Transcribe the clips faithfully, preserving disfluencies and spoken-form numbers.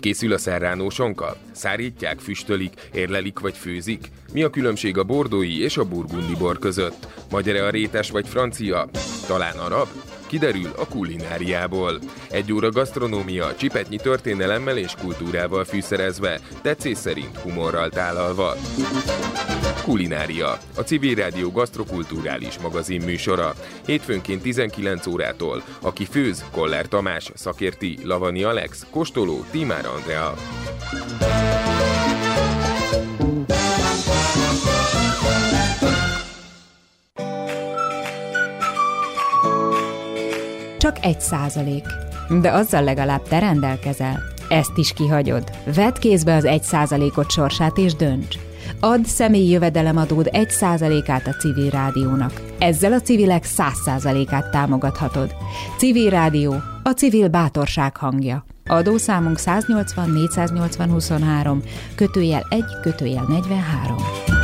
készül a serrano sonka? Szárítják, füstölik, érlelik vagy főzik? Mi a különbség a bordói és a burgundi bor között? Magyar-e a rétes vagy francia? Talán arab? Kiderül a kulináriából. Egy óra gasztronómia, csipetnyi történelemmel és kultúrával fűszerezve, tetszés szerint humorral tálalva. Kulinária, a Civil Rádió gasztrokulturális magazin műsora. Hétfőnként tizenkilenc órától. Aki főz, Koller Tamás, szakérti, Lavani Alex, kóstoló, Tímár Andrea. Csak egy százalék. De azzal legalább te rendelkezel. Ezt is kihagyod. Vedd kézbe az egy százalékot sorsát és dönts. Add személyi jövedelemadód egy százalékát a Civil Rádiónak. Ezzel a civilek száz százalékát támogathatod. Civil Rádió, a civil bátorság hangja. Adószámunk száznyolcvan négyszáznyolcvan huszonhárom, kötőjel egy, kötőjel negyvenhárom.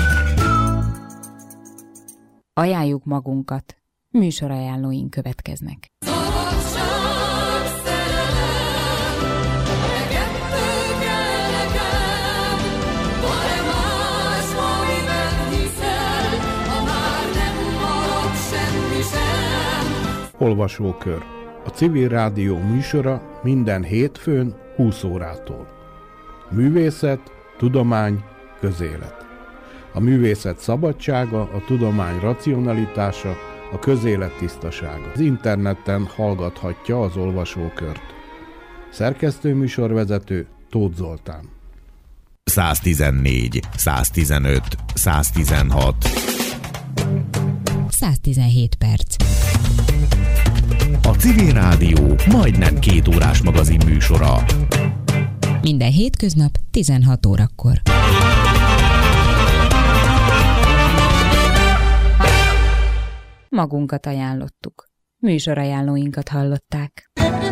Ajánljuk magunkat. Műsorajánlóink következnek. Olvasókör. A Civil Rádió műsora minden hétfőn húsz órától. Művészet, tudomány, közélet. A művészet szabadsága, a tudomány racionalitása, a közélet tisztasága. Az interneten hallgathatja az olvasókört. Szerkesztő műsorvezető Tóth Zoltán. száztizennégy, száztizenöt, száztizenhat. száztizenhét perc. A Civil Rádió majdnem két órás magazin műsora. Minden hétköznap tizenhat órakor. Magunkat ajánlottuk. Műsorajánlóinkat hallották.